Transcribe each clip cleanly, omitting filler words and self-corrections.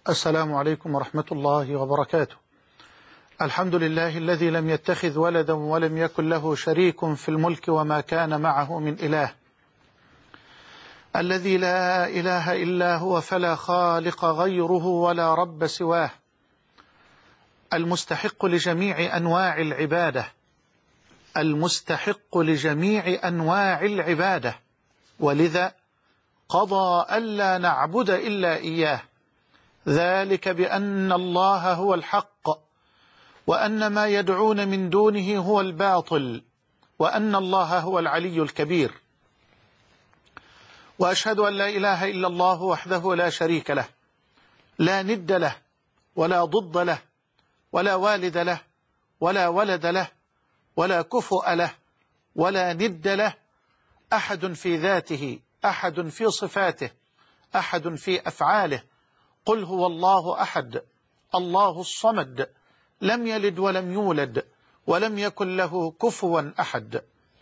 السلام عليكم ورحمة الله وبركاته. الحمد لله الذي لم يتخذ ولدا ولم يكن له شريك في الملك وما كان معه من إله، الذي لا إله إلا هو فلا خالق غيره ولا رب سواه، المستحق لجميع أنواع العبادة، المستحق لجميع أنواع العبادة، ولذا قضى ألا نعبد إلا إياه، ذلك بأن الله هو الحق وأن ما يدعون من دونه هو الباطل وأن الله هو العلي الكبير. وأشهد أن لا إله إلا الله وحده لا شريك له، لا ند له ولا ضد له ولا والد له ولا ولد له ولا كفؤ له ولا ند له، أحد في ذاته، أحد في صفاته، أحد في أفعاله. قل هو الله أحد الله الصمد لم يلد ولم يولد ولم يكن له كفوا أحد.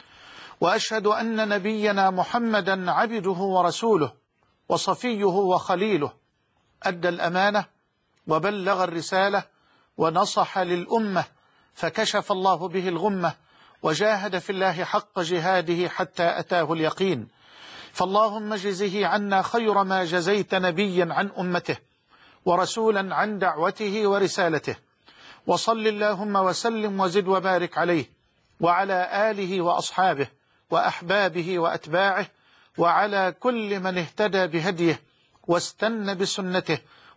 وأشهد أن نبينا محمدا عبده ورسوله وصفيه وخليله، أدى الأمانة وبلغ الرسالة ونصح للأمة، فكشف الله به الغمة وجاهد في الله حق جهاده حتى أتاه اليقين. فاللهم اجزه عنا خير ما جزيت نبيا عن أمته ورسولا عن دعوته ورسالته، وصل اللهم وسلم وزد وبارك عليه وعلى آله وأصحابه وأحبابه وأتباعه وعلى كل من اهتدى بهديه واستنى بسنته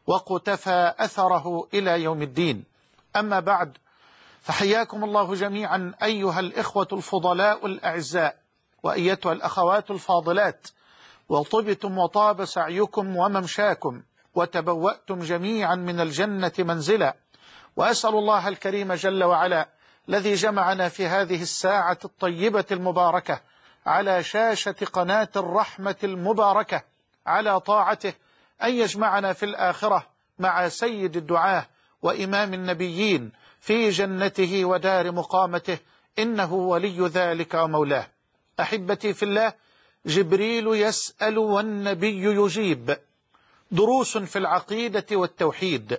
وقتفى أثره إلى يوم الدين. أما بعد، فحياكم الله جميعا أيها الإخوة الفضلاء الأعزاء وأيتها الأخوات الفاضلات، وطبتم وطاب سعيكم وممشاكم وتبوأتم جميعا من الجنة منزلا. وأسأل الله الكريم جل وعلا الذي جمعنا في هذه الساعة الطيبة المباركة على شاشة قناة الرحمة المباركة على طاعته أن يجمعنا في الآخرة مع سيد الدعاة وإمام النبيين في جنته ودار مقامته، إنه ولي ذلك ومولاه. أحبتي في الله، جبريل يسأل والنبي يجيب، دروس في العقيدة والتوحيد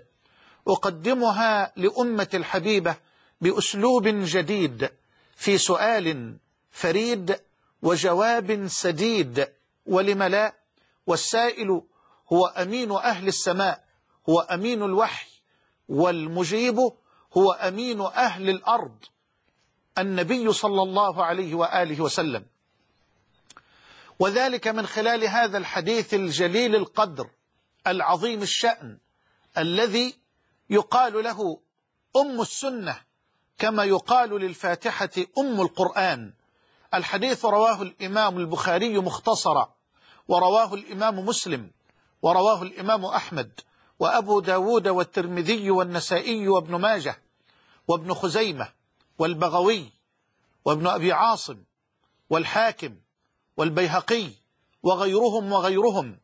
أقدمها لأمة الحبيبة بأسلوب جديد، في سؤال فريد وجواب سديد، ولم لا؟ والسائل هو أمين أهل السماء، هو أمين الوحي، والمجيب هو أمين أهل الأرض، النبي صلى الله عليه وآله وسلم. وذلك من خلال هذا الحديث الجليل القدر العظيم الشأن الذي يقال له أم السنة كما يقال للفاتحة أم القرآن. الحديث رواه الإمام البخاري مختصرا، ورواه الإمام مسلم، ورواه الإمام أحمد وأبو داود والترمذي والنسائي وابن ماجه وابن خزيمة والبغوي وابن أبي عاصم والحاكم والبيهقي وغيرهم.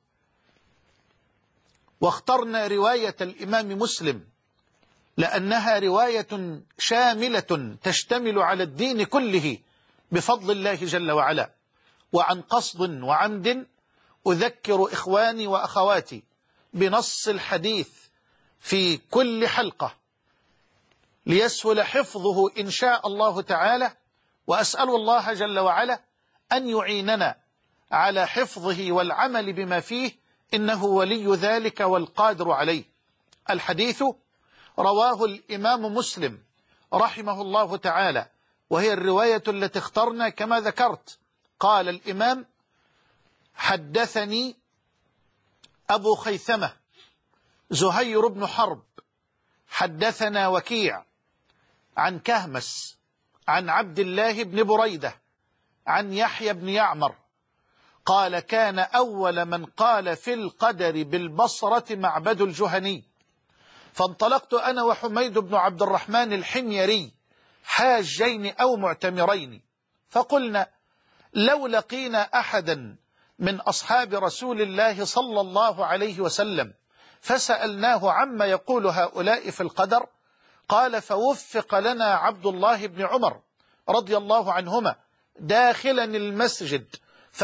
واخترنا رواية الإمام مسلم لأنها رواية شاملة تشتمل على الدين كله بفضل الله جل وعلا. وعن قصد وعمد أذكر إخواني وأخواتي بنص الحديث في كل حلقة ليسهل حفظه إن شاء الله تعالى، وأسأل الله جل وعلا أن يعيننا على حفظه والعمل بما فيه، إنه ولي ذلك والقادر عليه. الحديث رواه الإمام مسلم رحمه الله تعالى، وهي الرواية التي اخترنا كما ذكرت. قال الإمام: حدثني أبو خيثمة زهير بن حرب حدثنا وكيع عن كهمس عن عبد الله بن بريدة عن يحيى بن يعمر قال: كان أول من قال في القدر بالبصرة معبد الجهني، فانطلقت أنا وحميد بن عبد الرحمن الحميري حاجين أو معتمرين، فقلنا: لو لقينا أحدا من أصحاب رسول الله صلى الله عليه وسلم فسألناه عما يقول هؤلاء في القدر، قال: فوفق لنا عبد الله بن عمر رضي الله عنهما داخلا المسجد،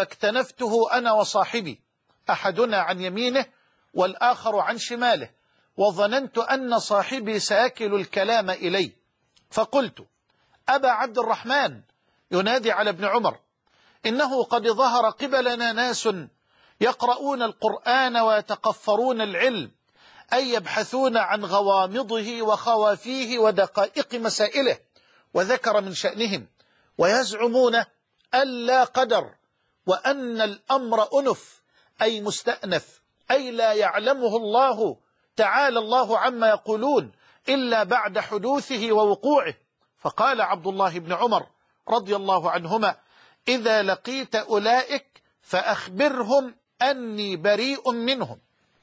فاكتنفته أنا وصاحبي، أحدنا عن يمينه والآخر عن شماله، وظننت أن صاحبي سيكل الكلام إلي، فقلت: أبا عبد الرحمن، ينادي على ابن عمر، إنه قد ظهر قبلنا ناس يقرؤون القرآن ويتقفرون العلم، أي يبحثون عن غوامضه وخوافيه ودقائق مسائله، وذكر من شأنهم، ويزعمون ألا قدر، وأن الأمر أنف أي مستأنف، أي لا يعلمه الله تعالى الله عما يقولون إلا بعد حدوثه ووقوعه. فقال عبد الله بن عمر رضي الله عنهما: إذا لقيت أولئك فأخبرهم أني بريء منهم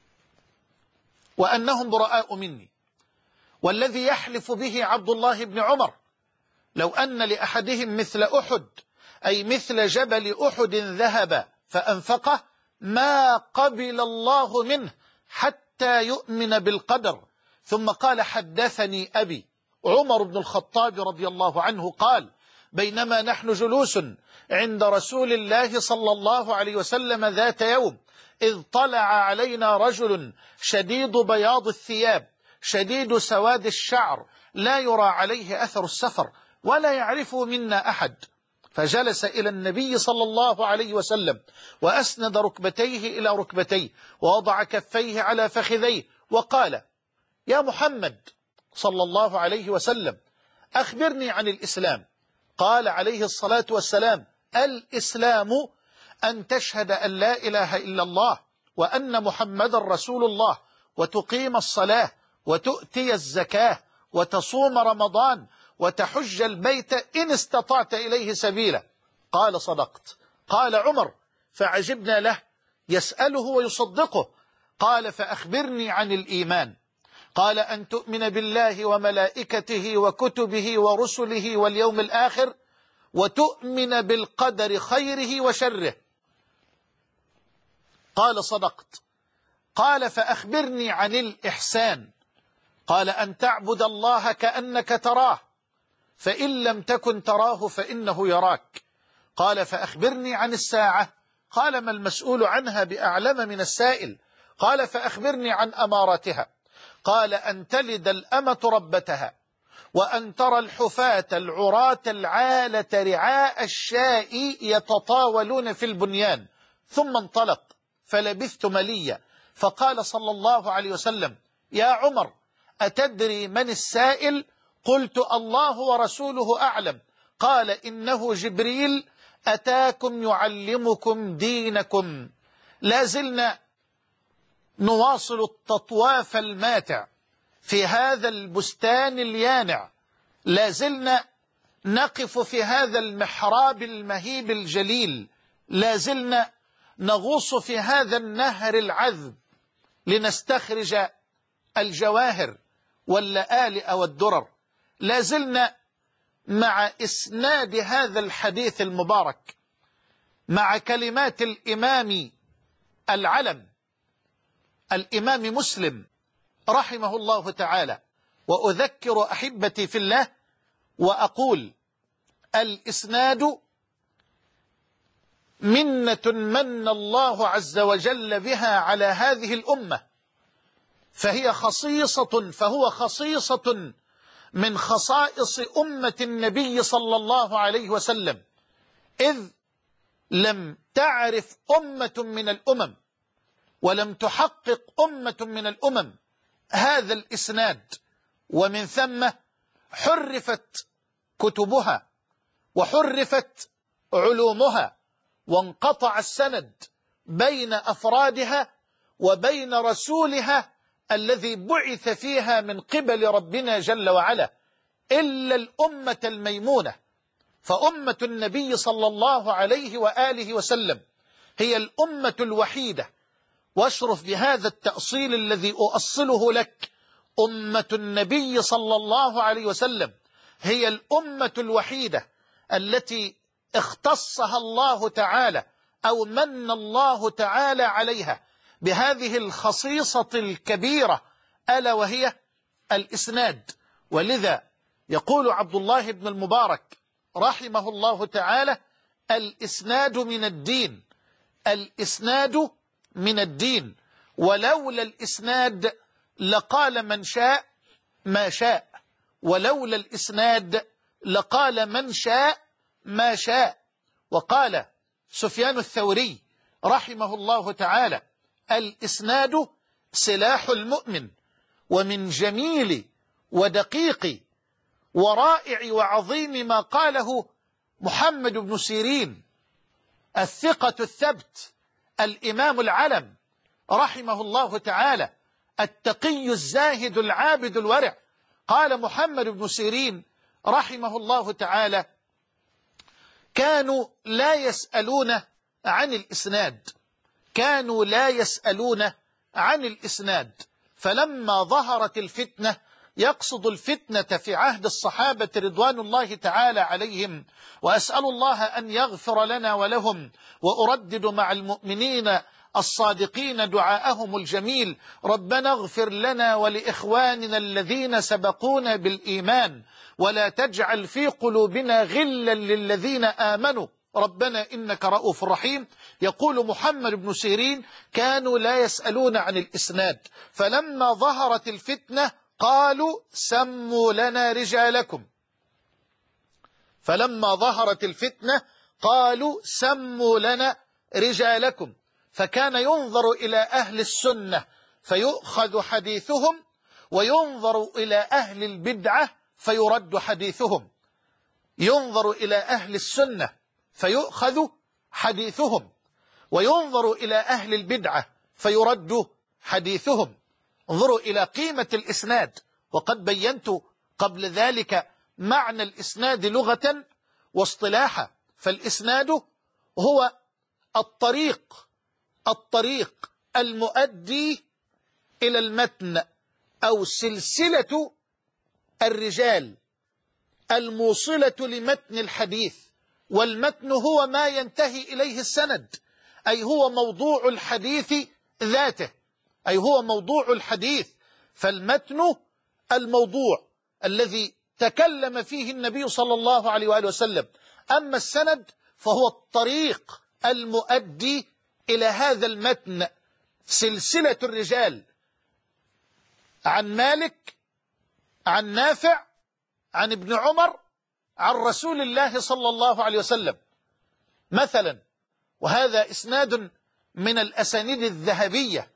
وأنهم براء مني. والذي يحلف به عبد الله بن عمر لو أن لأحدهم مثل أحد، أي مثل جبل أحد ذهب فأنفقه، ما قبل الله منه حتى يؤمن بالقدر. ثم قال: حدثني أبي عمر بن الخطاب رضي الله عنه قال: بينما نحن جلوس عند رسول الله صلى الله عليه وسلم ذات يوم، إذ طلع علينا رجل شديد بياض الثياب شديد سواد الشعر، لا يرى عليه أثر السفر ولا يعرفه منا أحد، فجلس إلى النبي صلى الله عليه وسلم وأسند ركبتيه إلى ركبتيه ووضع كفيه على فخذيه وقال: يا محمد صلى الله عليه وسلم، أخبرني عن الإسلام. قال عليه الصلاة والسلام: الإسلام أن تشهد أن لا إله إلا الله وأن محمد رسول الله، وتقيم الصلاة، وتؤتي الزكاة، وتصوم رمضان، وتحج البيت إن استطعت إليه سبيلا. قال: صدقت. قال عمر: فعجبنا له يسأله ويصدقه. قال: فأخبرني عن الإيمان. قال: أن تؤمن بالله وملائكته وكتبه ورسله واليوم الآخر، وتؤمن بالقدر خيره وشره. قال: صدقت. قال: فأخبرني عن الإحسان. قال: أن تعبد الله كأنك تراه، فإن لم تكن تراه فإنه يراك. قال: فأخبرني عن الساعة. قال: ما المسؤول عنها بأعلم من السائل. قال: فأخبرني عن أمارتها. قال: أن تلد الأمة ربتها، وأن ترى الحفاة العراة العالة رعاء الشاء يتطاولون في البنيان. ثم انطلق، فلبثت مليا، فقال صلى الله عليه وسلم: يا عمر، أتدري من السائل؟ قلت: الله ورسوله أعلم. قال: إنه جبريل أتاكم يعلمكم دينكم. لازلنا نواصل التطواف الماتع في هذا البستان اليانع، لازلنا نقف في هذا المحراب المهيب الجليل، لازلنا نغوص في هذا النهر العذب لنستخرج الجواهر واللآلئ والدرر، لازلنا مع إسناد هذا الحديث المبارك مع كلمات الإمام العلم الإمام مسلم رحمه الله تعالى. وأذكر أحبتي في الله وأقول: الإسناد منة من الله عز وجل بها على هذه الأمة، فهو خصيصة من خصائص أمة النبي صلى الله عليه وسلم، إذ لم تعرف أمة من الأمم ولم تحقق أمة من الأمم هذا الإسناد، ومن ثم حرفت كتبها وحرفت علومها، وانقطع السند بين أفرادها وبين رسولها الذي بعث فيها من قبل ربنا جل وعلا، إلا الأمة الميمونة. فأمة النبي صلى الله عليه وآله وسلم هي الأمة الوحيدة، واشرف بهذا التأصيل الذي أؤصله لك: أمة النبي صلى الله عليه وسلم هي الأمة الوحيدة التي اختصها الله تعالى أو من الله تعالى عليها بهذه الخصيصة الكبيرة، ألا وهي الإسناد. ولذا يقول عبد الله بن المبارك رحمه الله تعالى: الإسناد من الدين، الإسناد من الدين، ولولا الإسناد لقال من شاء ما شاء، ولولا الإسناد لقال من شاء ما شاء. وقال سفيان الثوري رحمه الله تعالى: الإسناد سلاح المؤمن. ومن جميل ودقيق ورائع وعظيم ما قاله محمد بن سيرين الثقة الثبت الإمام العلم رحمه الله تعالى، التقي الزاهد العابد الورع. قال محمد بن سيرين رحمه الله تعالى: كانوا لا يسألون عن الإسناد، كانوا لا يسألون عن الإسناد، فلما ظهرت الفتنة، يقصد الفتنة في عهد الصحابة رضوان الله تعالى عليهم، وأسأل الله أن يغفر لنا ولهم، وأردد مع المؤمنين الصادقين دعاءهم الجميل: ربنا اغفر لنا ولإخواننا الذين سبقونا بالإيمان، ولا تجعل في قلوبنا غلا للذين آمنوا ربنا إنك رؤوف رحيم. يقول محمد بن سيرين: كانوا لا يسألون عن الإسناد، فلما ظهرت الفتنة قالوا سموا لنا رجالكم. فلما ظهرت الفتنة قالوا سموا لنا رجالكم، فكان ينظر إلى أهل السنة فيؤخذ حديثهم، وينظر إلى أهل البدعة فيرد حديثهم. ينظر إلى أهل السنة فيؤخذ حديثهم، وينظر إلى أهل البدعة فيرد حديثهم. انظروا إلى قيمة الإسناد، وقد بينت قبل ذلك معنى الإسناد لغة واصطلاحا. فالإسناد هو الطريق المؤدي إلى المتن، أو سلسلة الرجال الموصلة لمتن الحديث. والمتن هو ما ينتهي إليه السند، أي هو موضوع الحديث ذاته، أي هو موضوع الحديث. فالمتن الموضوع الذي تكلم فيه النبي صلى الله عليه وآله وسلم. أما السند فهو الطريق المؤدي إلى هذا المتن، سلسلة الرجال: عن مالك، عن نافع، عن ابن عمر، عن رسول الله صلى الله عليه وسلم مثلا. وهذا إسناد من الأسانيد الذهبية: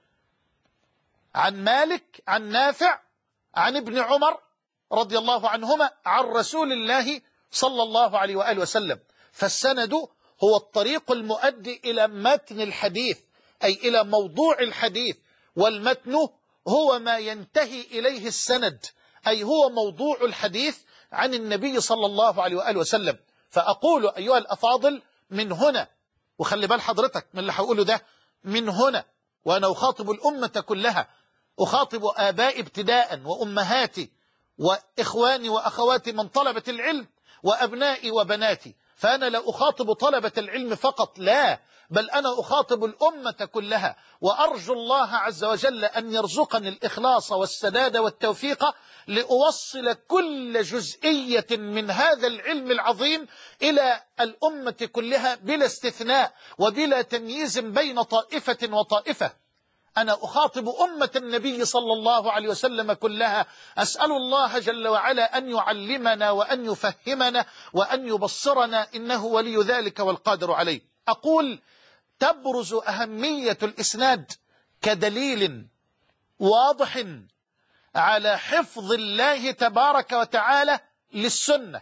عن مالك، عن نافع، عن ابن عمر رضي الله عنهما، عن رسول الله صلى الله عليه وآله وسلم. فالسند هو الطريق المؤدي إلى متن الحديث، أي إلى موضوع الحديث. والمتن هو ما ينتهي إليه السند، أي هو موضوع الحديث عن النبي صلى الله عليه وآله وسلم. فأقول أيها الأفاضل من هنا، وخلي بال حضرتك من اللي هقوله ده، من هنا وأنا أخاطب الأمة كلها، أخاطب آبائي ابتداء، وأمهاتي، وإخواني وأخواتي من طلبة العلم، وأبنائي وبناتي. فأنا لا أخاطب طلبة العلم فقط، لا، بل أنا أخاطب الأمة كلها. وأرجو الله عز وجل أن يرزقني الإخلاص والسداد والتوفيق لأوصل كل جزئية من هذا العلم العظيم إلى الأمة كلها بلا استثناء وبلا تمييز بين طائفة وطائفة. أنا أخاطب أمة النبي صلى الله عليه وسلم كلها. أسأل الله جل وعلا أن يعلمنا وأن يفهمنا وأن يبصرنا، إنه ولي ذلك والقادر عليه. أقول: تبرز أهمية الإسناد كدليل واضح على حفظ الله تبارك وتعالى للسنة.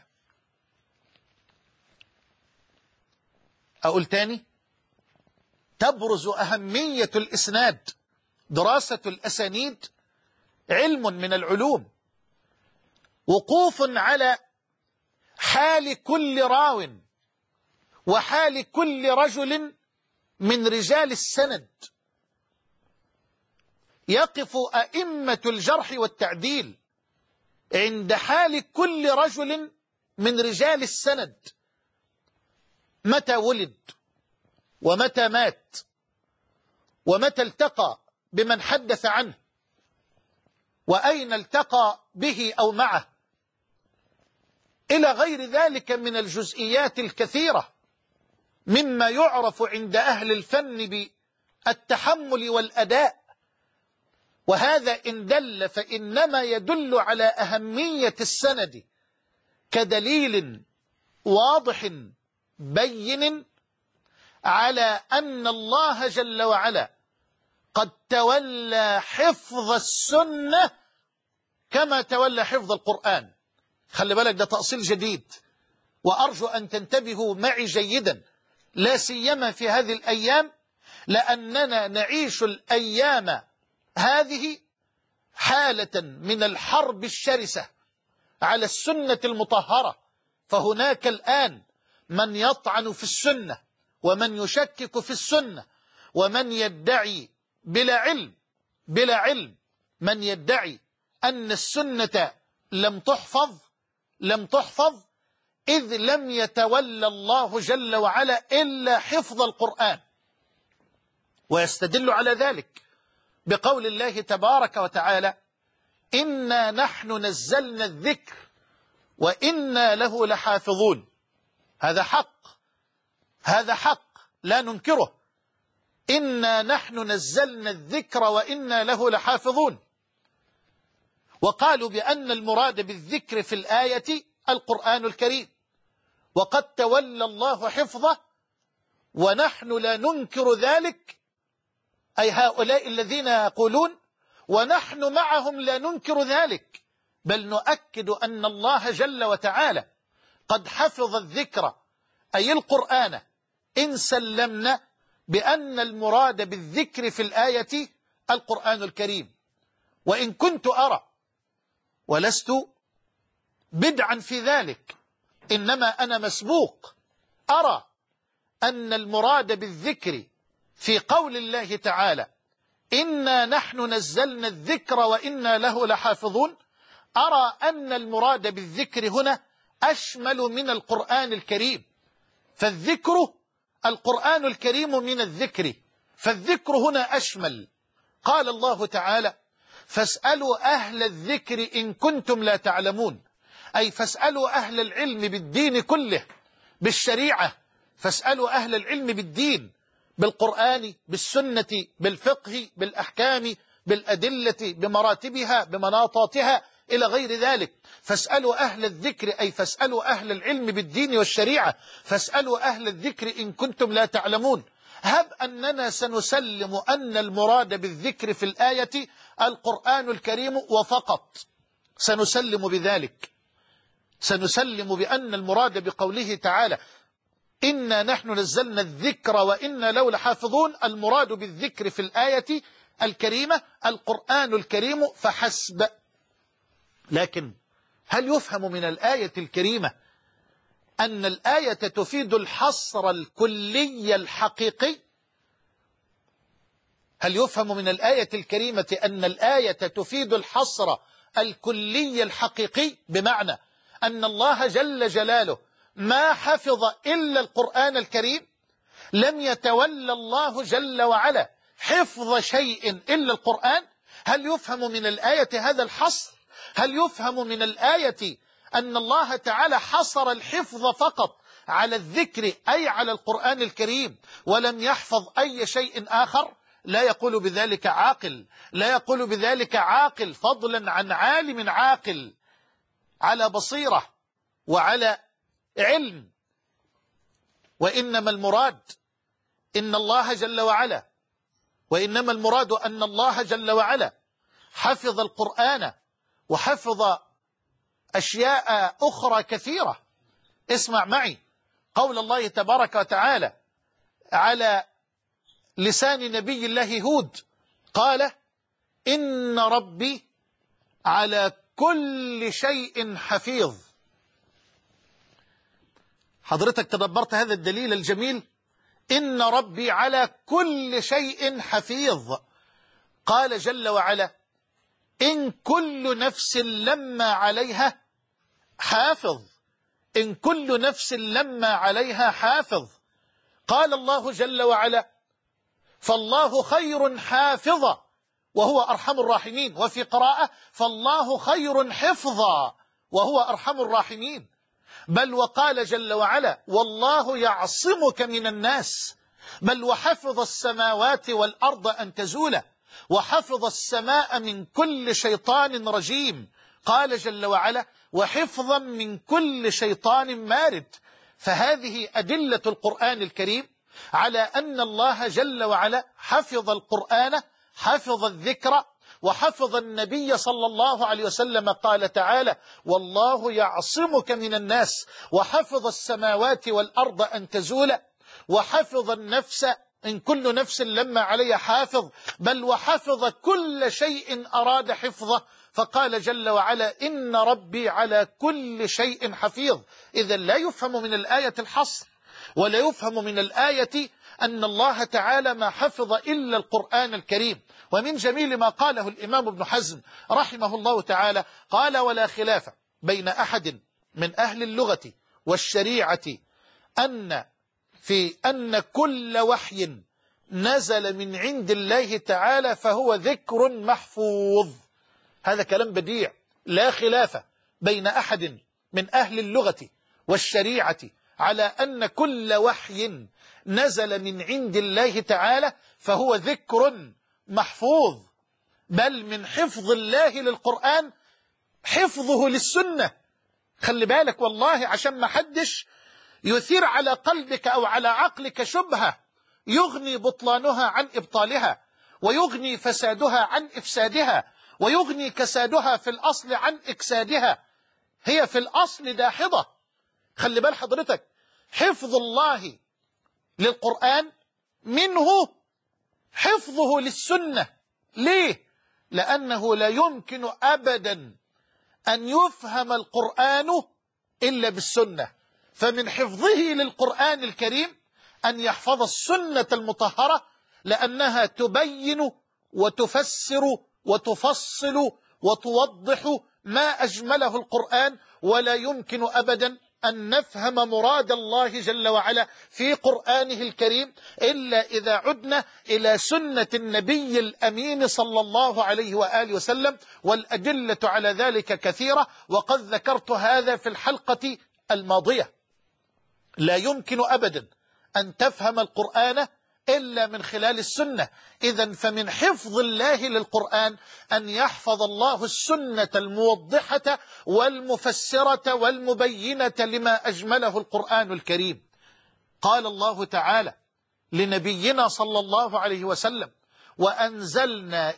أقول تاني: تبرز أهمية الإسناد، دراسة الأسانيد علم من العلوم، وقوف على حال كل راو وحال كل رجل من رجال السند. يقف أئمة الجرح والتعديل عند حال كل رجل من رجال السند، متى ولد، ومتى مات، ومتى التقى بمن حدث عنه، وأين التقى به أو معه، إلى غير ذلك من الجزئيات الكثيرة مما يعرف عند أهل الفن بالتحمل والأداء. وهذا إن دل فإنما يدل على أهمية السند كدليل واضح بين على أن الله جل وعلا قد تولى حفظ السنة كما تولى حفظ القرآن. خلي بالك، ده تأصيل جديد، وأرجو أن تنتبهوا معي جيدا، لا سيما في هذه الأيام، لأننا نعيش الأيام هذه حالة من الحرب الشرسة على السنة المطهرة. فهناك الآن من يطعن في السنة، ومن يشكك في السنة، ومن يدعي بلا علم من يدعي أن السنة لم تحفظ إذ لم يتولى الله جل وعلا إلا حفظ القرآن. ويستدل على ذلك بقول الله تبارك وتعالى: إنا نحن نزلنا الذكر وإنا له لحافظون. هذا حق لا ننكره. إنا نحن نزلنا الذكر وإنا له لحافظون. وقالوا بأن المراد بالذكر في الآية القرآن الكريم، وقد تولى الله حفظه ونحن لا ننكر ذلك، أي هؤلاء الذين يقولون ونحن معهم لا ننكر ذلك، بل نؤكد أن الله جل وتعالى قد حفظ الذكر أي القرآن، إن سلمنا بأن المراد بالذكر في الآية القرآن الكريم. وإن كنت أرى، ولست بدعا في ذلك، إنما أنا مسبوق، أرى أن المراد بالذكر في قول الله تعالى: إنا نحن نزلنا الذكر وإنا له لحافظون، أرى أن المراد بالذكر هنا أشمل من القرآن الكريم. فالذكر القرآن الكريم من الذكر، فالذكر هنا أشمل. قال الله تعالى: فاسألوا أهل الذكر إن كنتم لا تعلمون، أي فاسألوا أهل العلم بالدين كله، بالشريعة، فاسألوا أهل العلم بالدين، بالقرآن، بالسنة، بالفقه، بالأحكام، بالأدلة، بمراتبها، بمناطاتها، إلى غير ذلك. فاسألوا أهل الذكر أي فاسألوا أهل العلم بالدين والشريعة، فاسألوا أهل الذكر إن كنتم لا تعلمون. هب أننا سنسلم أن المراد بالذكر في الآية القرآن الكريم وفقط، سنسلم بذلك، سنسلم بأن المراد بقوله تعالى: إنا نحن نزلنا الذكر وإنا له لحافظون، المراد بالذكر في الآية الكريمة القرآن الكريم فحسب. لكن هل يفهم من الآية الكريمة أن الآية تفيد الحصر الكلي الحقيقي؟ هل يفهم من الآية الكريمة أن الآية تفيد الحصر الكلي الحقيقي، بمعنى أن الله جل جلاله ما حفظ إلا القرآن الكريم؟ لم يتولى الله جل وعلا حفظ شيء إلا القرآن؟ هل يفهم من الآية هذا الحصر؟ هل يفهم من الآية أن الله تعالى حصر الحفظ فقط على الذكر أي على القرآن الكريم، ولم يحفظ أي شيء آخر؟ لا يقول بذلك عاقل، لا يقول بذلك عاقل، فضلا عن عالم عاقل على بصيرة وعلى علم. وإنما المراد إن الله جل وعلا، وإنما المراد أن الله جل وعلا حفظ القرآن وحفظ أشياء أخرى كثيرة. اسمع معي قول الله تبارك وتعالى على لسان نبي الله هود، قال: إن ربي على كل شيء حفيظ. حضرتك تدبرت هذا الدليل الجميل؟ إن ربي على كل شيء حفيظ. قال جل وعلا: إن كل نفس لما عليها حافظ، إن كل نفس لما عليها حافظ. قال الله جل وعلا: فالله خير حافظا وهو أرحم الراحمين. وفي قراءة: فالله خير حفظا وهو أرحم الراحمين. بل وقال جل وعلا: والله يعصمك من الناس. بل وحفظ السماوات والأرض أن تزولا. وحفظ السماء من كل شيطان رجيم. قال جل وعلا: وحفظا من كل شيطان مارد. فهذه أدلة القرآن الكريم على أن الله جل وعلا حفظ القرآن، حفظ الذكر، وحفظ النبي صلى الله عليه وسلم. قال تعالى: والله يعصمك من الناس، وحفظ السماوات والأرض أن تزولا، وحفظ النفس إن كل نفس لما عليها حافظ، بل وحفظ كل شيء أراد حفظه. فقال جل وعلا: إن ربي على كل شيء حفيظ. إذا لا يفهم من الآية الحصر، ولا يفهم من الآية أن الله تعالى ما حفظ إلا القرآن الكريم. ومن جميل ما قاله الإمام ابن حزم رحمه الله تعالى قال: ولا خلاف بين أحد من أهل اللغة والشريعة أن كل وحي نزل من عند الله تعالى فهو ذكر محفوظ. هذا كلام بديع، لا خلاف بين أحد من أهل اللغة والشريعة على أن كل وحي نزل من عند الله تعالى فهو ذكر محفوظ. بل من حفظ الله للقرآن حفظه للسنة. خلي بالك والله، عشان ما حدش يثير على قلبك أو على عقلك شبهة يغني بطلانها عن إبطالها، ويغني فسادها عن إفسادها، ويغني كسادها في الأصل عن إكسادها. هي في الأصل داحضة. خلي بال حضرتك، حفظ الله للقرآن منه حفظه للسنة. ليه؟ لأنه لا يمكن أبدا أن يفهم القرآن إلا بالسنة. فمن حفظه للقرآن الكريم أن يحفظ السنة المطهرة، لأنها تبين وتفسر وتفصل وتوضح ما أجمله القرآن. ولا يمكن أبدا أن نفهم مراد الله جل وعلا في قرآنه الكريم إلا إذا عدنا إلى سنة النبي الأمين صلى الله عليه وآله وسلم. والأدلة على ذلك كثيرة، وقد ذكرت هذا في الحلقة الماضية. لا يمكن أبدا أن تفهم القرآن إلا من خلال السنة. إذن فمن حفظ الله للقرآن أن يحفظ الله السنة الموضحة والمفسرة والمبينة لما أجمله القرآن الكريم. قال الله تعالى لنبينا صلى الله عليه وسلم: وأنزلنا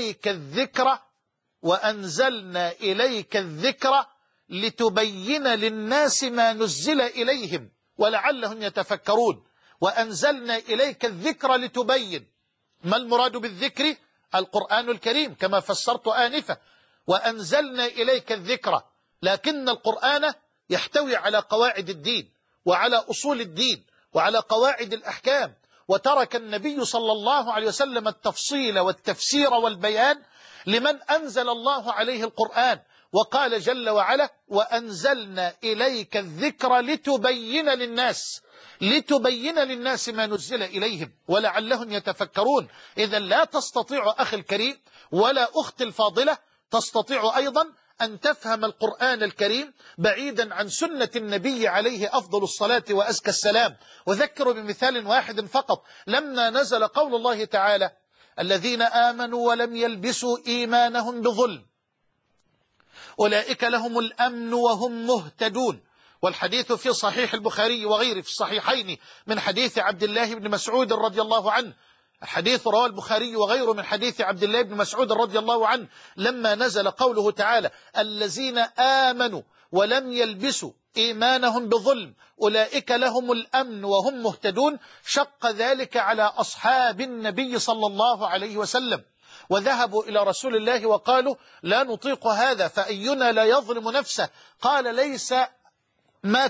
إليك الذكر لتبين للناس ما نزل إليهم ولعلهم يتفكرون. وأنزلنا إليك الذكر لتبين. ما المراد بالذكر؟ القرآن الكريم كما فسرت آنفا. وأنزلنا إليك الذكر، لكن القرآن يحتوي على قواعد الدين وعلى أصول الدين وعلى قواعد الأحكام. وترك النبي صلى الله عليه وسلم التفصيل والتفسير والبيان لمن أنزل الله عليه القرآن. وقال جل وعلا: وأنزلنا إليك الذكر لتبين للناس ما نزل إليهم ولعلهم يتفكرون. إذا لا تستطيع أخي الكريم ولا أختي الفاضلة تستطيع أيضا أن تفهم القرآن الكريم بعيدا عن سنة النبي عليه أفضل الصلاة وأزكى السلام. وذكر بمثال واحد فقط. لما نزل قول الله تعالى: الذين آمنوا ولم يلبسوا إيمانهم بظلم أولئك لهم الأمن وهم مهتدون. والحديث في صحيح البخاري وغيره في الصحيحين من حديث عبد الله بن مسعود رضي الله عنه. الحديث رواه البخاري وغيره من حديث عبد الله بن مسعود رضي الله عنه لما نزل قوله تعالى: الذين آمنوا ولم يلبسوا إيمانهم بظلم أولئك لهم الأمن وهم مهتدون. شق ذلك على أصحاب النبي صلى الله عليه وسلم، وذهبوا إلى رسول الله وقالوا: لا نطيق هذا، فأينا لا يظلم نفسه؟ قال: ليس ما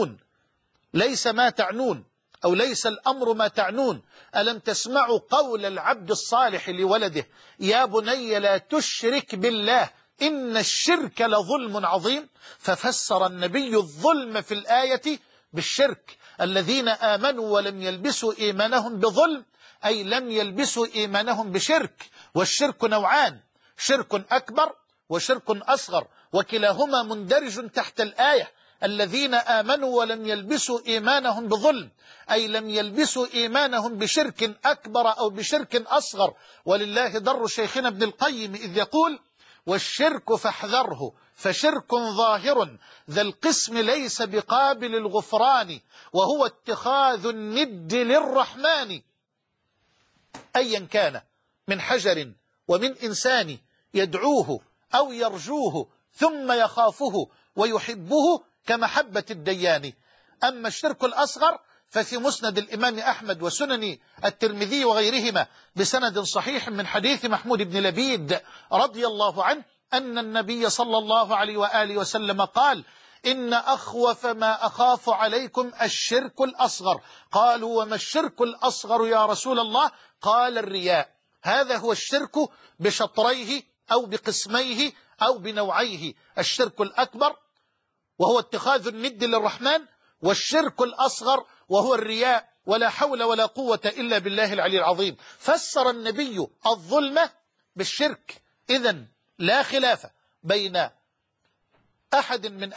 تعنون أو ليس الأمر ما تعنون. ألم تسمعوا قول العبد الصالح لولده: يا بني لا تشرك بالله إن الشرك لظلم عظيم. ففسر النبي الظلم في الآية بالشرك. الذين آمنوا ولم يلبسوا إيمانهم بظلم أي لم يلبسوا إيمانهم بشرك. والشرك نوعان: شرك أكبر وشرك أصغر، وكلاهما مندرج تحت الآية الذين آمنوا ولم يلبسوا إيمانهم بظلم، أي لم يلبسوا إيمانهم بشرك أكبر أو بشرك أصغر. ولله در شيخنا ابن القيم إذ يقول: والشرك فاحذره فشرك ظاهر ذا القسم ليس بقابل الغفران، وهو اتخاذ الند للرحمن. أيا كان من حجر ومن إنسان يدعوه أو يرجوه ثم يخافه ويحبه كمحبة الديان. أما الشرك الأصغر ففي مسند الإمام أحمد وسنن الترمذي وغيرهما بسند صحيح من حديث محمود بن لبيد رضي الله عنه أن النبي صلى الله عليه وآله وسلم قال: إن أخوف ما أخاف عليكم الشرك الأصغر. قالوا: وما الشرك الأصغر يا رسول الله؟ قال: الرياء. هذا هو الشرك بشطريه أو بقسميه أو بنوعيه: الشرك الأكبر وهو اتخاذ الند للرحمن، والشرك الأصغر وهو الرياء. ولا حول ولا قوة إلا بالله العلي العظيم. فسر النبي الظلم بالشرك. إذن لا خلاف بين أحد من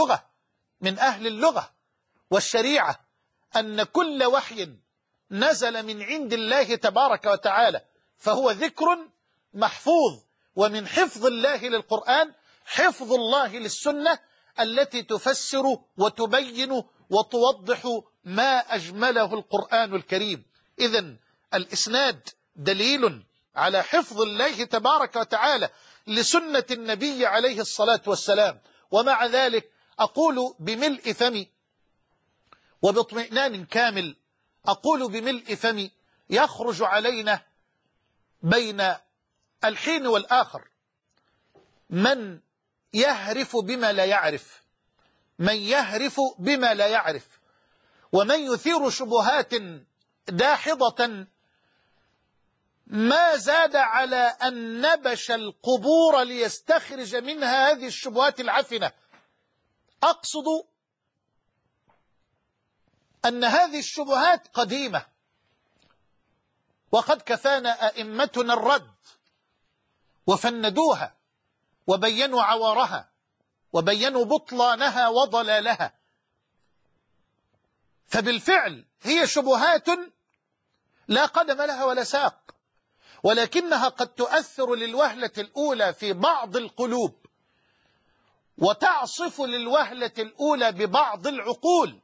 أهل اللغة والشريعة أن كل وحي نزل من عند الله تبارك وتعالى فهو ذكر محفوظ. ومن حفظ الله للقرآن حفظ الله للسنة التي تفسر وتبين وتوضح ما أجمله القرآن الكريم. إذن الإسناد دليل على حفظ الله تبارك وتعالى لسنة النبي عليه الصلاة والسلام. ومع ذلك أقول بملء فمي وباطمئنان كامل، أقول بملء فمي: يخرج علينا بين الحين والآخر من يهرف بما لا يعرف، من يهرف بما لا يعرف، ومن يثير شبهات داحضة ما زاد على أن نبش القبور ليستخرج منها هذه الشبهات العفنة. أقصد أن هذه الشبهات قديمة، وقد كفانا أئمتنا الرد وفندوها وبينوا عوارها وبينوا بطلانها وضلالها. فبالفعل هي شبهات لا قدم لها ولا ساق، ولكنها قد تؤثر للوهلة الأولى في بعض القلوب وتعصف للوهلة الأولى ببعض العقول،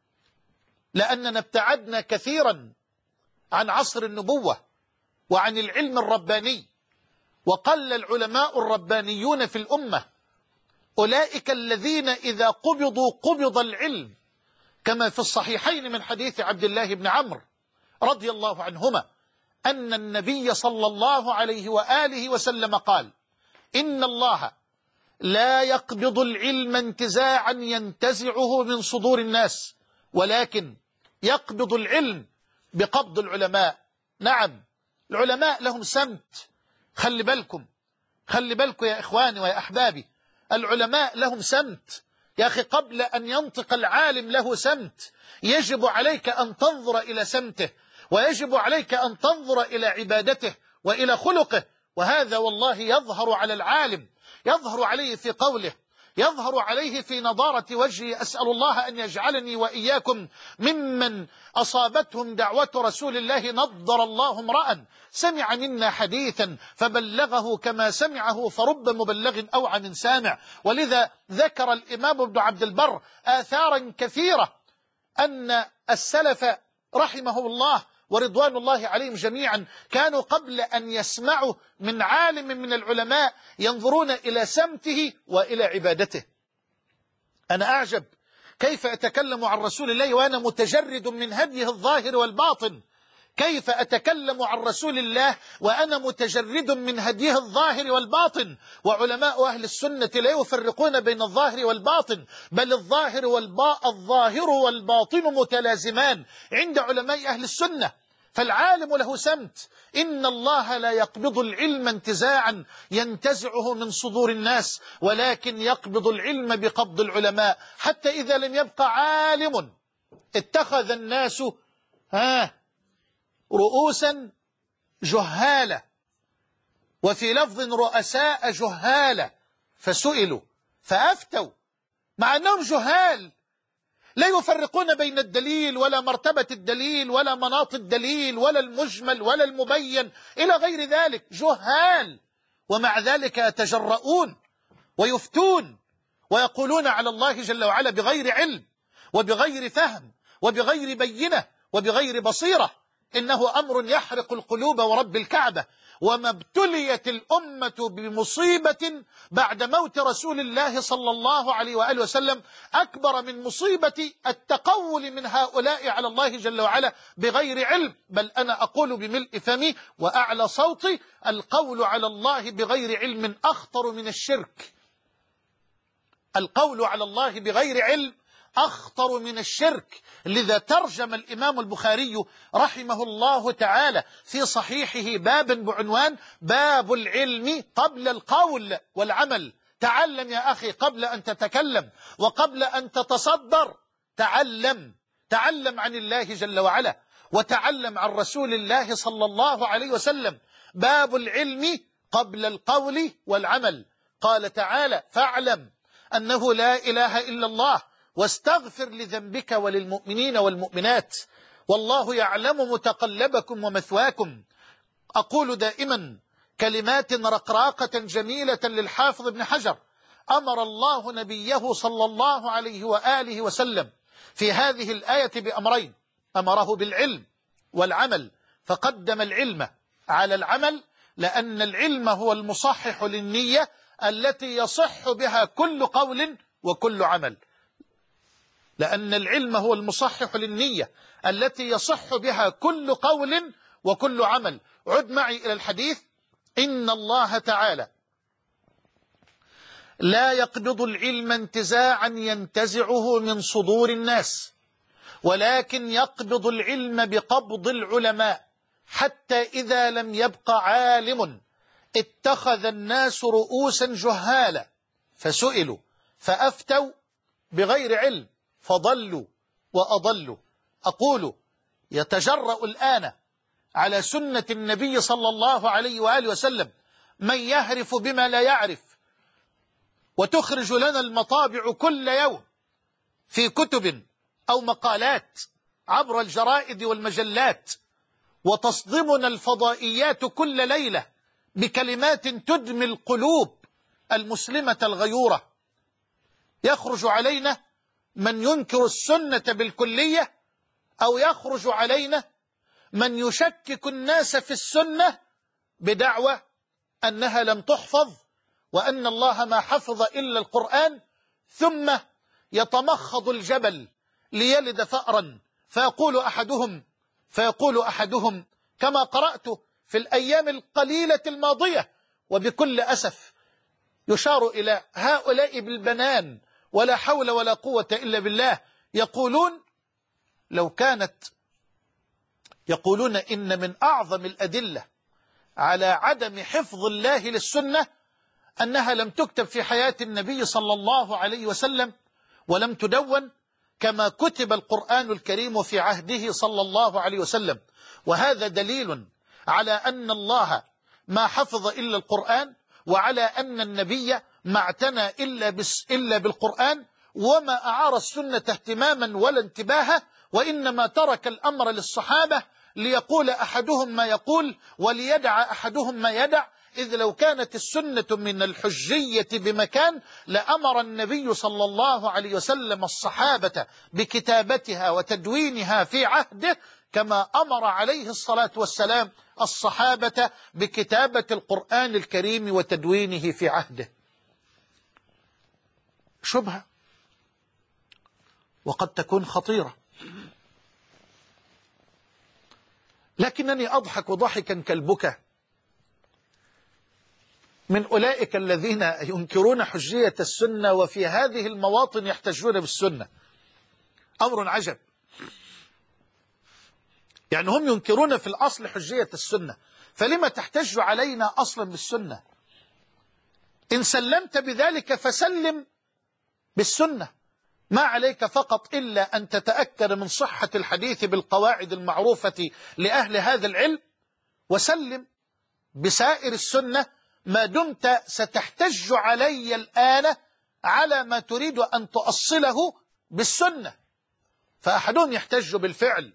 لأننا ابتعدنا كثيرا عن عصر النبوة وعن العلم الرباني، وقل العلماء الربانيون في الأمة. أولئك الذين إذا قبضوا قبض العلم، كما في الصحيحين من حديث عبد الله بن عمرو رضي الله عنهما أن النبي صلى الله عليه وآله وسلم قال: إن الله لا يقبض العلم انتزاعا ينتزعه من صدور الناس، ولكن يقبض العلم بقبض العلماء. نعم، العلماء لهم سمت. خلي بالكم يا إخواني ويا أحبابي، العلماء لهم سمت. يا أخي، قبل أن ينطق العالم له سمت، يجب عليك أن تنظر إلى سمته، ويجب عليك أن تنظر إلى عبادته وإلى خلقه. وهذا والله يظهر على العالم، يظهر عليه في قوله، يظهر عليه في نضارة وجهه. أسأل الله أن يجعلني وإياكم ممن أصابتهم دعوة رسول الله. نضر الله امرأ سمع منا حديثا فبلغه كما سمعه فرب مبلغ أوعى من سامع. ولذا ذكر الإمام ابن عبد البر آثارا كثيرة أن السلف رحمه الله ورضوان الله عليهم جميعا كانوا قبل أن يسمعوا من عالم من العلماء ينظرون إلى سمته وإلى عبادته. أنا أعجب كيف أتكلم عن رسول الله وأنا متجرد من هديه الظاهر والباطن، كيف أتكلم عن رسول الله وأنا متجرد من هديه الظاهر والباطن. وعلماء أهل السنة لا يفرقون بين الظاهر والباطن، بل الظاهر والباطن متلازمان عند علماء أهل السنة. فالعالم له سمت. إن الله لا يقبض العلم انتزاعا ينتزعه من صدور الناس، ولكن يقبض العلم بقبض العلماء. حتى إذا لم يبقى عالم اتخذ الناس رؤوسا جهالة، وفي لفظ رؤساء جهالة، فسئلوا فأفتوا. مع أنهم جهال لا يفرقون بين الدليل ولا مرتبة الدليل ولا مناط الدليل ولا المجمل ولا المبين إلى غير ذلك، جهال، ومع ذلك يتجرؤون ويفتون ويقولون على الله جل وعلا بغير علم وبغير فهم وبغير بينة وبغير بصيرة. إنه أمر يحرق القلوب ورب الكعبة. وما ابتليت الأمة بمصيبة بعد موت رسول الله صلى الله عليه وآله وسلم أكبر من مصيبة التقول من هؤلاء على الله جل وعلا بغير علم. بل أنا أقول بملء فمي وأعلى صوتي: القول على الله بغير علم أخطر من الشرك. القول على الله بغير علم أخطر من الشرك. لذا ترجم الإمام البخاري رحمه الله تعالى في صحيحه بابا بعنوان: باب العلم قبل القول والعمل. تعلم يا أخي قبل أن تتكلم وقبل أن تتصدر. تعلم عن الله جل وعلا وتعلم عن رسول الله صلى الله عليه وسلم. باب العلم قبل القول والعمل. قال تعالى: فاعلم أنه لا إله إلا الله واستغفر لذنبك وللمؤمنين والمؤمنات والله يعلم متقلبكم ومثواكم. أقول دائما كلمات رقراقة جميلة للحافظ ابن حجر: أمر الله نبيه صلى الله عليه وآله وسلم في هذه الآية بأمرين: أمره بالعلم والعمل، فقدم العلم على العمل، لأن العلم هو المصحح للنية التي يصح بها كل قول وكل عمل. لأن العلم هو المصحح للنية التي يصح بها كل قول وكل عمل. عد معي إلى الحديث: إن الله تعالى لا يقبض العلم انتزاعا ينتزعه من صدور الناس، ولكن يقبض العلم بقبض العلماء، حتى إذا لم يبق عالم اتخذ الناس رؤوسا جهالا فسئلوا فأفتوا بغير علم فضلوا وأضلوا. أقول يتجرأ الآن على سنة النبي صلى الله عليه وآله وسلم من يهرف بما لا يعرف، وتخرج لنا المطابع كل يوم في كتب أو مقالات عبر الجرائد والمجلات، وتصدمنا الفضائيات كل ليلة بكلمات تدمي القلوب المسلمة الغيورة. يخرج علينا من ينكر السنة بالكلية، أو يخرج علينا من يشكك الناس في السنة بدعوى أنها لم تحفظ وأن الله ما حفظ إلا القرآن، ثم يتمخض الجبل ليلد فأرا فيقول أحدهم كما قرأت في الأيام القليلة الماضية، وبكل أسف يشار إلى هؤلاء بالبنان ولا حول ولا قوة إلا بالله، يقولون إن من أعظم الأدلة على عدم حفظ الله للسنة أنها لم تكتب في حياة النبي صلى الله عليه وسلم ولم تدون كما كتب القرآن الكريم في عهده صلى الله عليه وسلم. وهذا دليل على أن الله ما حفظ إلا القرآن، وعلى أن النبي ما اعتنى إلا بالقرآن، وما أعار السنة اهتماما ولا انتباها، وإنما ترك الأمر للصحابة ليقول أحدهم ما يقول وليدع أحدهم ما يدع. إذ لو كانت السنة من الحجية بمكان لأمر النبي صلى الله عليه وسلم الصحابة بكتابتها وتدوينها في عهده، كما أمر عليه الصلاة والسلام الصحابة بكتابة القرآن الكريم وتدوينه في عهده. شبهة وقد تكون خطيرة، لكنني أضحك ضحكا كالبكا من أولئك الذين ينكرون حجية السنة وفي هذه المواطن يحتجون بالسنة. أمر عجب، يعني هم ينكرون في الأصل حجية السنة، فلما تحتج علينا أصلا بالسنة؟ إن سلمت بذلك فسلم بالسنة، ما عليك فقط إلا أن تتأكد من صحة الحديث بالقواعد المعروفة لأهل هذا العلم، وسلم بسائر السنة، ما دمت ستحتج علي الآن على ما تريد أن تؤصله بالسنة. فأحدهم يحتج بالفعل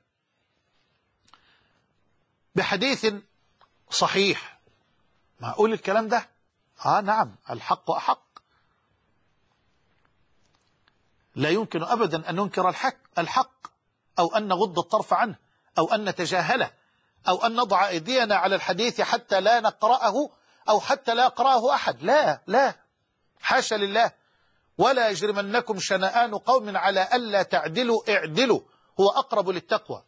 بحديث صحيح. معقول الكلام ده؟ نعم، الحق أحق، لا يمكن أبدا أن ننكر الحق أو أن نغض الطرف عنه أو أن نتجاهله أو أن نضع أيدينا على الحديث حتى لا نقرأه أو حتى لا يقرأه أحد. لا لا، حاشا لله. ولا يجرمنكم شنآن قوم على ألا تعدلوا اعدلوا هو أقرب للتقوى.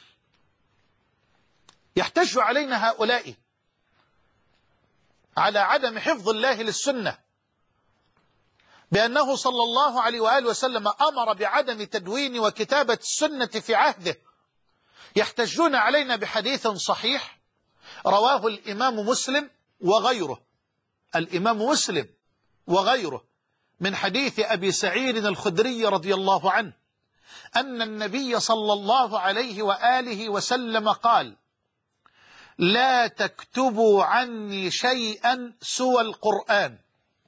يحتج علينا هؤلاء على عدم حفظ الله للسنة بأنه صلى الله عليه وآله وسلم أمر بعدم تدوين وكتابة السنة في عهده. يحتجون علينا بحديث صحيح رواه الإمام مسلم وغيره، الإمام مسلم وغيره، من حديث أبي سعيد الخدري رضي الله عنه أن النبي صلى الله عليه وآله وسلم قال: لا تكتبوا عني شيئا سوى القرآن.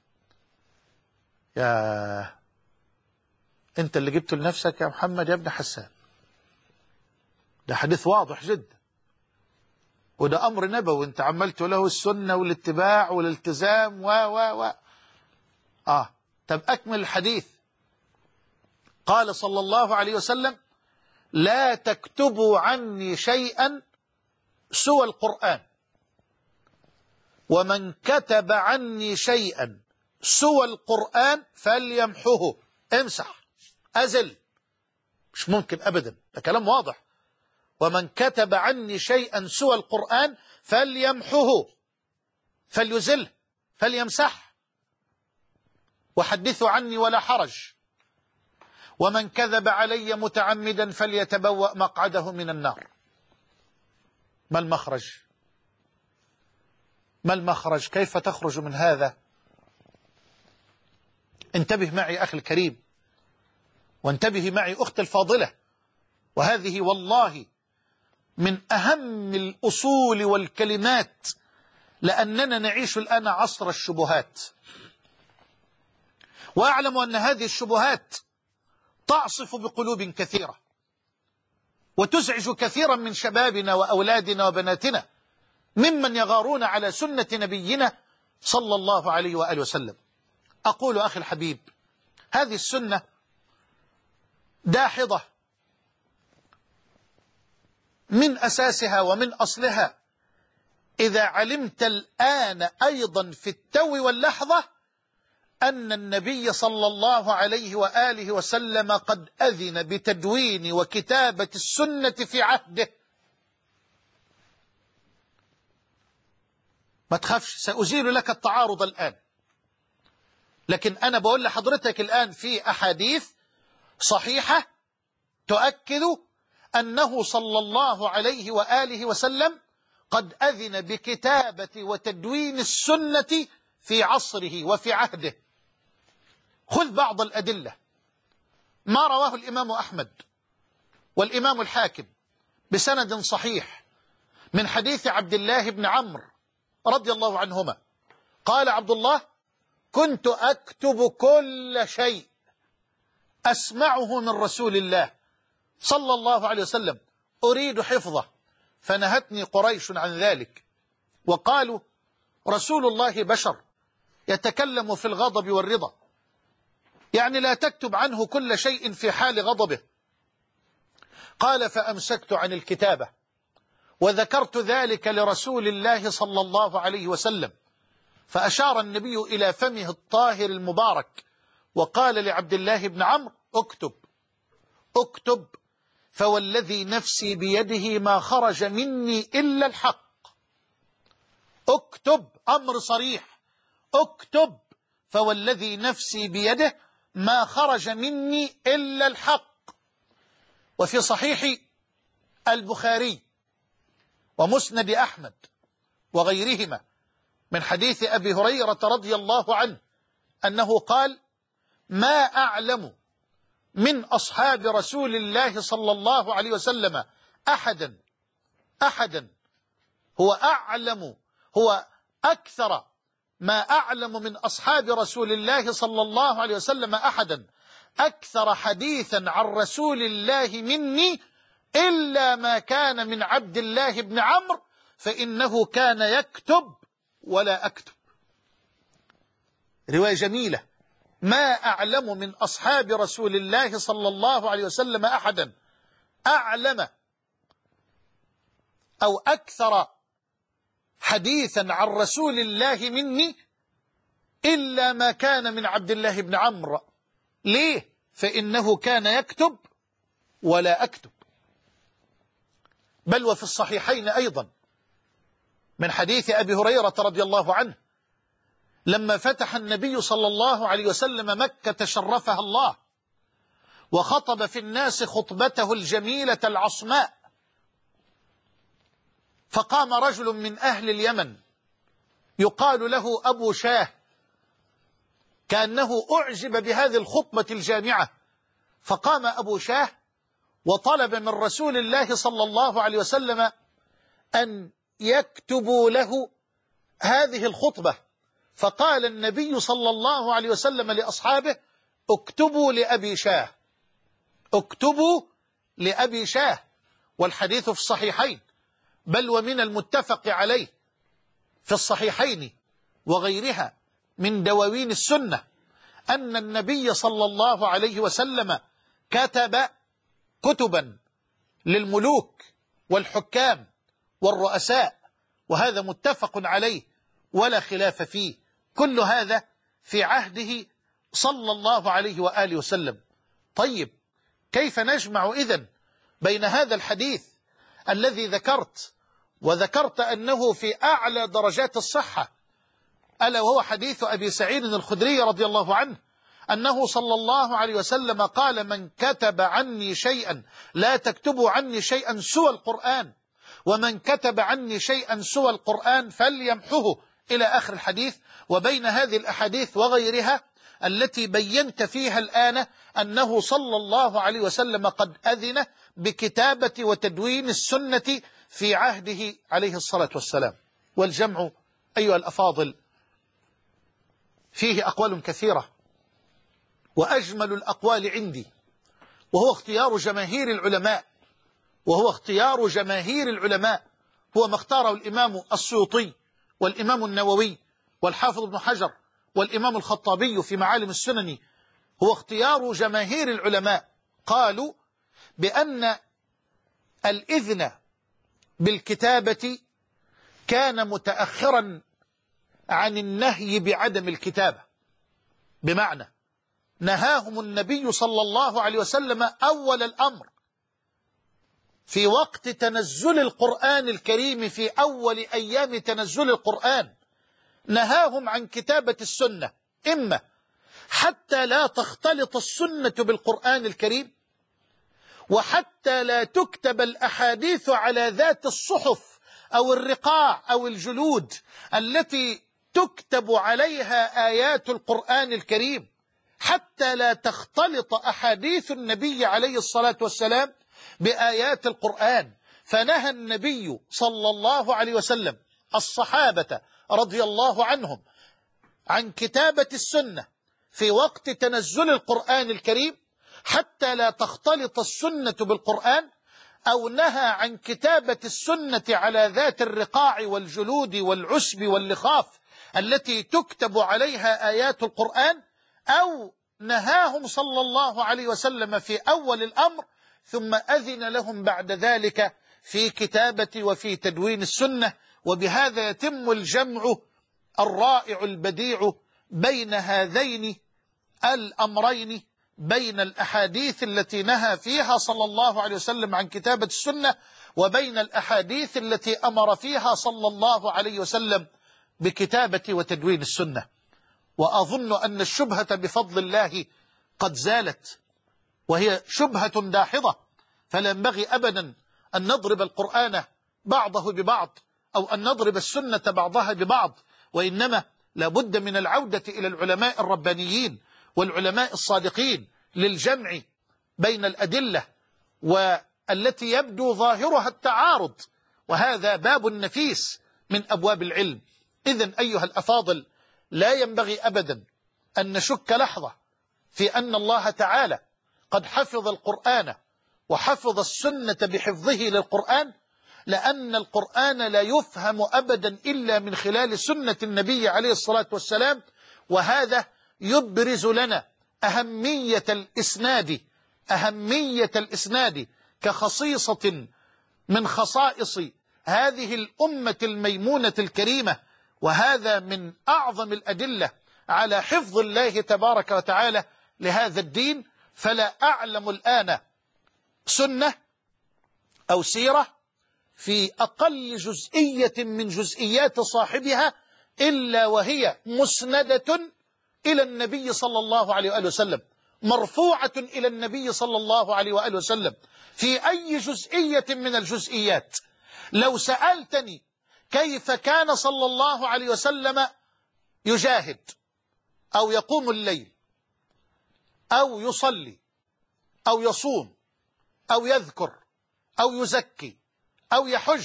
يا أنت اللي جبته لنفسك يا محمد يا ابن حسان. ده حديث واضح جدا، وده أمر نبوي أنت عملت له السنة والاتباع والالتزام و طب أكمل الحديث. قال صلى الله عليه وسلم: لا تكتبوا عني شيئا سوى القرآن، ومن كتب عني شيئا سوى القرآن فليمحه. امسح، أزل، مش ممكن أبدا، ده كلام واضح. ومن كتب عني شيئا سوى القرآن فليمحه، فليزله، فليمسح. وحدثوا عني ولا حرج. ومن كذب علي متعمدا فليتبوأ مقعده من النار. ما المخرج؟ ما المخرج؟ كيف تخرج من هذا؟ انتبه معي أخي الكريم، وانتبه معي أختي الفاضلة، وهذه والله من أهم الأصول والكلمات، لأننا نعيش الآن عصر الشبهات، وأعلم أن هذه الشبهات تعصف بقلوب كثيرة وتزعج كثيرا من شبابنا وأولادنا وبناتنا ممن يغارون على سنة نبينا صلى الله عليه وآله وسلم. أقول أخي الحبيب، هذه السنة داحضة من أساسها ومن أصلها. إذا علمت الآن أيضا في التو واللحظة أن النبي صلى الله عليه وآله وسلم قد أذن بتدوين وكتابة السنة في عهده، ما تخافش، سأزيل لك التعارض الآن. لكن أنا بقول لحضرتك الآن في أحاديث صحيحة تؤكد أنه صلى الله عليه وآله وسلم قد أذن بكتابة وتدوين السنة في عصره وفي عهده. خذ بعض الأدلة. ما رواه الإمام أحمد والإمام الحاكم بسند صحيح من حديث عبد الله بن عمرو رضي الله عنهما قال عبد الله: كنت أكتب كل شيء أسمعه من رسول الله صلى الله عليه وسلم أريد حفظه، فنهتني قريش عن ذلك، وقالوا: رسول الله بشر يتكلم في الغضب والرضا، يعني لا تكتب عنه كل شيء في حال غضبه. قال: فأمسكت عن الكتابة وذكرت ذلك لرسول الله صلى الله عليه وسلم، فأشار النبي إلى فمه الطاهر المبارك وقال لعبد الله بن عمرو: اكتب اكتب، فوالذي نفسي بيده ما خرج مني إلا الحق. اكتب، أمر صريح، اكتب، فوالذي نفسي بيده ما خرج مني إلا الحق. وفي صحيح البخاري ومسند أحمد وغيرهما من حديث أبي هريرة رضي الله عنه أنه قال: ما أعلم من أصحاب رسول الله صلى الله عليه وسلم أحدا هو أعلم، هو أكثر ما أعلم من أصحاب رسول الله صلى الله عليه وسلم أحدا أكثر حديثا عن رسول الله مني إلا ما كان من عبد الله بن عمرو فإنه كان يكتب ولا أكتب. رواية جميلة. ما أعلم من أصحاب رسول الله صلى الله عليه وسلم أحدا أعلم أو أكثر حديثا عن رسول الله مني إلا ما كان من عبد الله بن عمرو. ليه؟ فإنه كان يكتب ولا أكتب. بل وفي الصحيحين أيضا من حديث أبي هريرة رضي الله عنه لما فتح النبي صلى الله عليه وسلم مكة شرفها الله وخطب في الناس خطبته الجميلة العصماء، فقام رجل من أهل اليمن يقال له أبو شاه كأنه أعجب بهذه الخطبة الجامعة، فقام أبو شاه وطلب من رسول الله صلى الله عليه وسلم أن يكتبوا له هذه الخطبة، فقال النبي صلى الله عليه وسلم لأصحابه: اكتبوا لأبي شاه، اكتبوا لأبي شاه. والحديث في الصحيحين، بل ومن المتفق عليه في الصحيحين وغيرها من دواوين السنة أن النبي صلى الله عليه وسلم كتب كتبا للملوك والحكام والرؤساء، وهذا متفق عليه ولا خلاف فيه. كل هذا في عهده صلى الله عليه وآله وسلم. طيب، كيف نجمع إذن بين هذا الحديث الذي وذكرت أنه في أعلى درجات الصحة، ألا وهو حديث أبي سعيد الخدري رضي الله عنه أنه صلى الله عليه وسلم قال: من كتب عني شيئا لا تكتبوا عني شيئا سوى القرآن، ومن كتب عني شيئا سوى القرآن فليمحه، إلى آخر الحديث. وبين هذه الأحاديث وغيرها التي بينت فيها الآن أنه صلى الله عليه وسلم قد أذن بكتابة وتدوين السنة في عهده عليه الصلاة والسلام. والجمع أيها الأفاضل فيه أقوال كثيرة، وأجمل الأقوال عندي وهو اختيار جماهير العلماء، هو ما اختاره الإمام السيوطي والإمام النووي والحافظ ابن حجر والإمام الخطابي في معالم السنن، هو اختيار جماهير العلماء. قالوا بأن الإذن بالكتابة كان متأخرا عن النهي بعدم الكتابة، بمعنى نهاهم النبي صلى الله عليه وسلم أول الأمر في وقت تنزل القرآن الكريم، في أول أيام تنزل القرآن نهاهم عن كتابة السنة، إما حتى لا تختلط السنة بالقرآن الكريم، وحتى لا تكتب الأحاديث على ذات الصحف أو الرقاع أو الجلود التي تكتب عليها آيات القرآن الكريم، حتى لا تختلط أحاديث النبي عليه الصلاة والسلام بآيات القرآن. فنهى النبي صلى الله عليه وسلم الصحابة رضي الله عنهم عن كتابة السنة في وقت تنزل القرآن الكريم حتى لا تختلط السنة بالقرآن، أو نهى عن كتابة السنة على ذات الرقاع والجلود والعشب واللخاف التي تكتب عليها آيات القرآن، أو نهاهم صلى الله عليه وسلم في أول الأمر ثم أذن لهم بعد ذلك في كتابة وفي تدوين السنة. وبهذا يتم الجمع الرائع البديع بين هذين الأمرين، بين الأحاديث التي نهى فيها صلى الله عليه وسلم عن كتابة السنة، وبين الأحاديث التي أمر فيها صلى الله عليه وسلم بكتابة وتدوين السنة. وأظن أن الشبهة بفضل الله قد زالت، وهي شبهة داحضة، فلا ينبغي أبدا أن نضرب القرآن بعضه ببعض أو أن نضرب السنة بعضها ببعض، وإنما لابد من العودة إلى العلماء الربانيين والعلماء الصادقين للجمع بين الأدلة والتي يبدو ظاهرها التعارض، وهذا باب نفيس من أبواب العلم. إذن أيها الأفاضل، لا ينبغي أبدا أن نشك لحظة في أن الله تعالى قد حفظ القرآن وحفظ السنة بحفظه للقرآن، لأن القرآن لا يفهم أبدا إلا من خلال سنة النبي عليه الصلاة والسلام. وهذا يبرز لنا أهمية الإسناد كخصيصة من خصائص هذه الأمة الميمونة الكريمة، وهذا من أعظم الأدلة على حفظ الله تبارك وتعالى لهذا الدين. فلا أعلم الآن سنة أو سيرة في أقل جزئية من جزئيات صاحبها إلا وهي مسندة إلى النبي صلى الله عليه وآله وسلم، مرفوعة إلى النبي صلى الله عليه وآله وسلم في أي جزئية من الجزئيات. لو سألتني كيف كان صلى الله عليه وسلم يجاهد أو يقوم الليل أو يصلي أو يصوم أو يذكر أو يزكي أو يحج،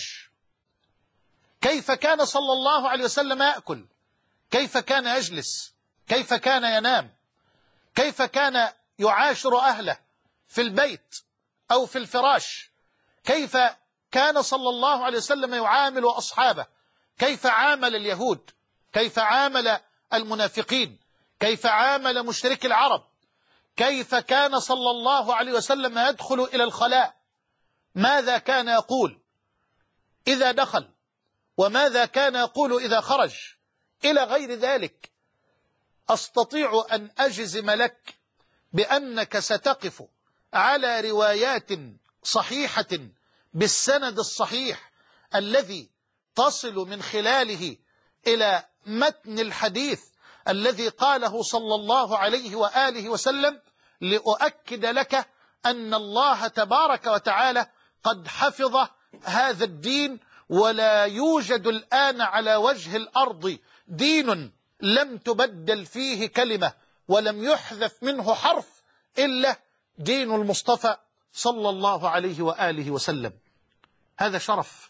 كيف كان صلى الله عليه وسلم يأكل، كيف كان يجلس، كيف كان ينام، كيف كان يعاشر أهله في البيت أو في الفراش، كيف كان صلى الله عليه وسلم يعامل أصحابه، كيف عامل اليهود، كيف عامل المنافقين، كيف عامل مشرك العرب، كيف كان صلى الله عليه وسلم يدخل إلى الخلاء، ماذا كان يقول إذا دخل، وماذا كان يقول إذا خرج، إلى غير ذلك. أستطيع أن أجزم لك بأنك ستقف على روايات صحيحة بالسند الصحيح الذي تصل من خلاله إلى متن الحديث الذي قاله صلى الله عليه وآله وسلم، لأؤكد لك أن الله تبارك وتعالى قد حفظ هذا الدين، ولا يوجد الآن على وجه الأرض دين لم تبدل فيه كلمة ولم يحذف منه حرف إلا دين المصطفى صلى الله عليه وآله وسلم. هذا شرف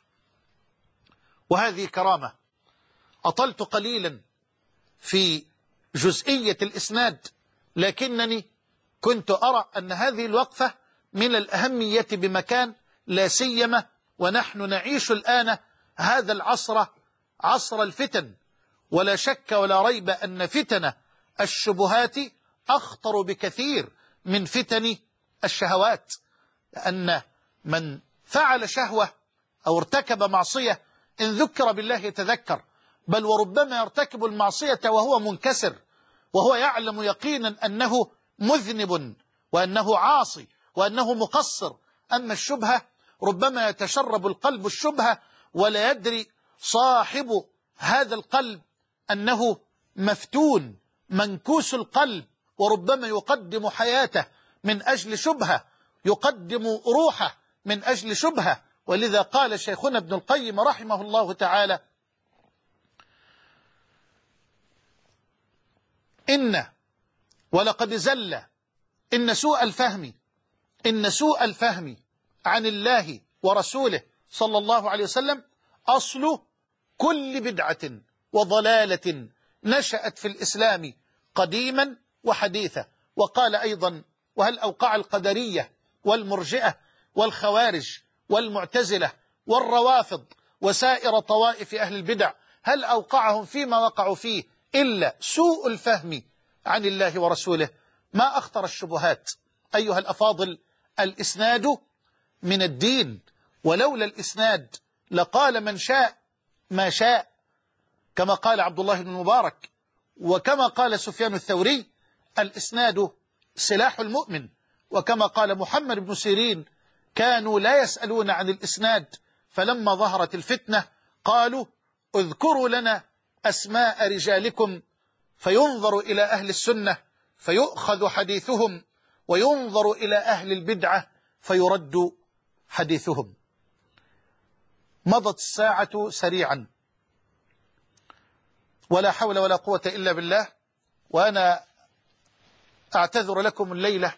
وهذه كرامة. أطلت قليلا في جزئية الإسناد، لكنني كنت أرى أن هذه الوقفة من الأهمية بمكان، لا سيما ونحن نعيش الآن هذا العصر، عصر الفتن، ولا شك ولا ريب أن فتن الشبهات أخطر بكثير من فتن الشهوات، لأن من فعل شهوة أو ارتكب معصية إن ذكر بالله يتذكر، بل وربما يرتكب المعصية وهو منكسر، وهو يعلم يقينا أنه مذنب وأنه عاصي وأنه مقصر. أما الشبهة ربما يتشرب القلب الشبهة ولا يدري صاحب هذا القلب أنه مفتون منكوس القلب، وربما يقدم حياته من أجل شبهة، يقدم روحه من أجل شبهة. ولذا قال شيخنا ابن القيم رحمه الله تعالى: ولقد زل إن سوء الفهم عن الله ورسوله صلى الله عليه وسلم أصل كل بدعة وضلالة نشأت في الإسلام قديما وحديثا. وقال أيضا: وهل أوقع القدرية والمرجئة والخوارج والمعتزلة والروافض وسائر طوائف أهل البدع، هل أوقعهم فيما وقعوا فيه إلا سوء الفهم عن الله ورسوله؟ ما أخطر الشبهات أيها الأفاضل. الإسناد من الدين، ولولا الإسناد لقال من شاء ما شاء، كما قال عبد الله بن مبارك وكما قال سفيان الثوري: الإسناد سلاح المؤمن. وكما قال محمد بن سيرين: كانوا لا يسألون عن الإسناد، فلما ظهرت الفتنة قالوا: اذكروا لنا أسماء رجالكم، فينظر إلى أهل السنة فيؤخذ حديثهم، وينظر إلى أهل البدعة فيرد حديثهم. مضت الساعة سريعا، ولا حول ولا قوة إلا بالله، وأنا أعتذر لكم الليلة،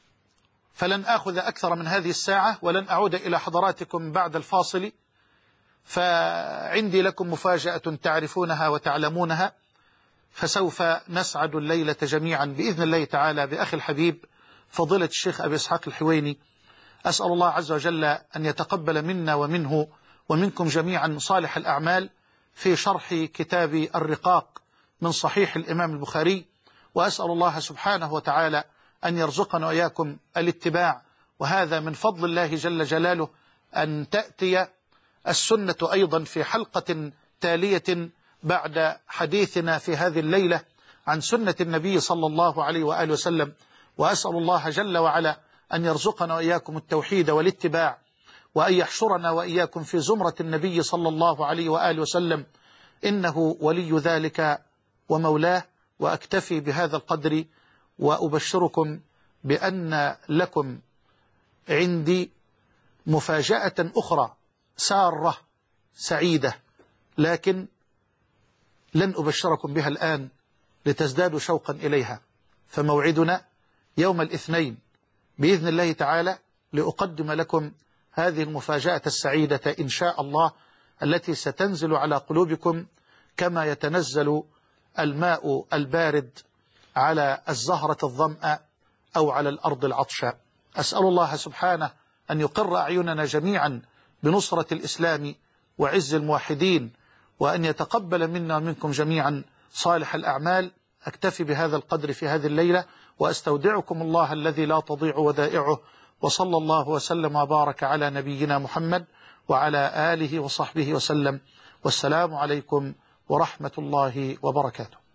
فلن آخذ أكثر من هذه الساعة، ولن أعود إلى حضراتكم بعد الفاصل، فعندي لكم مفاجأة تعرفونها وتعلمونها، فسوف نسعد الليلة جميعا بإذن الله تعالى بأخي الحبيب فضيلة الشيخ أبي إسحاق الحويني. أسأل الله عز وجل أن يتقبل منا ومنه ومنكم جميعا صالح الأعمال في شرح كتاب الرقاق من صحيح الإمام البخاري، وأسأل الله سبحانه وتعالى أن يرزقنا وإياكم الاتباع، وهذا من فضل الله جل جلاله أن تأتي السنة أيضا في حلقة تالية بعد حديثنا في هذه الليلة عن سنة النبي صلى الله عليه وآله وسلم. وأسأل الله جل وعلا أن يرزقنا وإياكم التوحيد والاتباع، وأن يحشرنا وإياكم في زمرة النبي صلى الله عليه وآله وسلم، إنه ولي ذلك ومولاه. وأكتفي بهذا القدر، وأبشركم بأن لكم عندي مفاجأة أخرى سارة سعيدة، لكن لن أبشركم بها الآن لتزدادوا شوقا إليها. فموعدنا يوم الاثنين بإذن الله تعالى لأقدم لكم هذه المفاجأة السعيدة إن شاء الله، التي ستنزل على قلوبكم كما يتنزل الماء البارد على الزهرة الظمأ أو على الأرض العطشة. أسأل الله سبحانه أن يقر أعيننا جميعا بنصرة الإسلام وعز الموحدين، وأن يتقبل منا ومنكم جميعا صالح الأعمال. أكتفي بهذا القدر في هذه الليلة، وأستودعكم الله الذي لا تضيع ودائعه، وصلى الله وسلم وبارك على نبينا محمد وعلى آله وصحبه وسلم، والسلام عليكم ورحمة الله وبركاته.